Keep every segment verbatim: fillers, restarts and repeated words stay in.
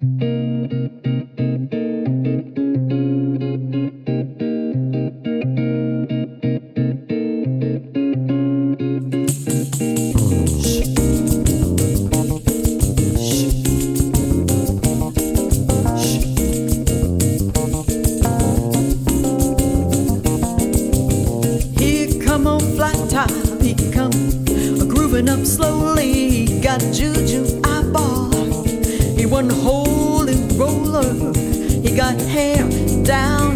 Up slowly, he got juju eyeball. He wasn't holy roller. He got hair down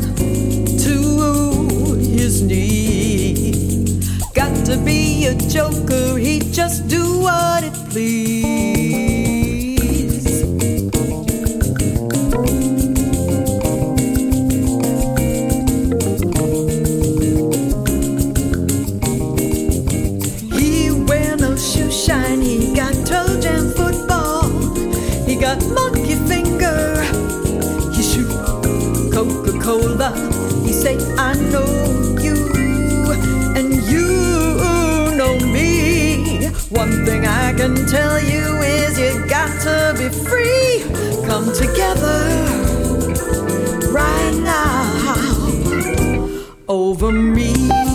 to his knee. Got to be a joker. He just do what it please. He got monkey finger. He shoot Coca-Cola. He say, I know you and you know me. One thing I can tell you is you got to be free. Come together right now over me.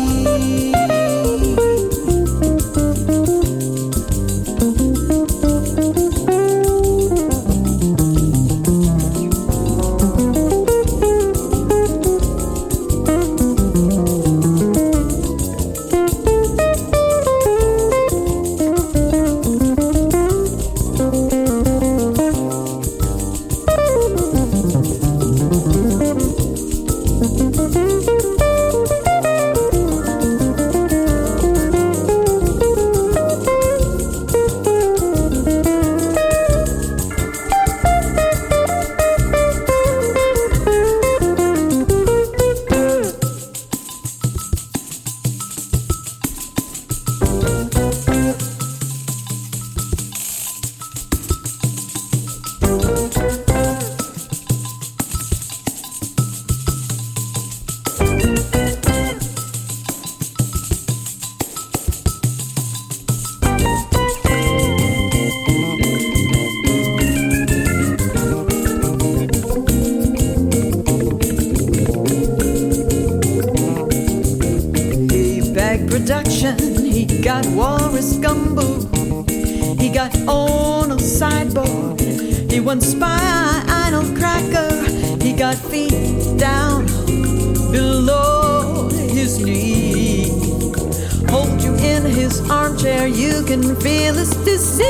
Production, he got Walrus Gumbo. He got on a sideboard. He won Spinal Cracker. He got feet down below his knee. Hold you in his armchair, you can feel his disease.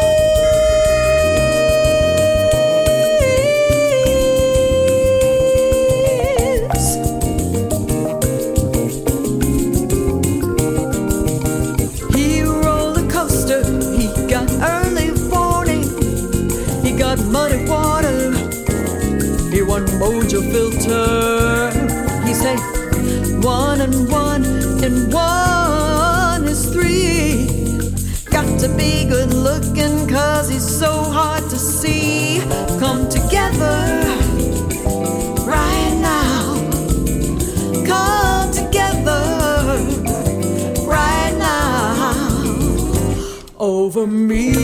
Muddy water, he won Mojo Filter. He say, one and one and one is three. Got to be good looking cause he's so hard to see. Come together right now. Come together right now over me.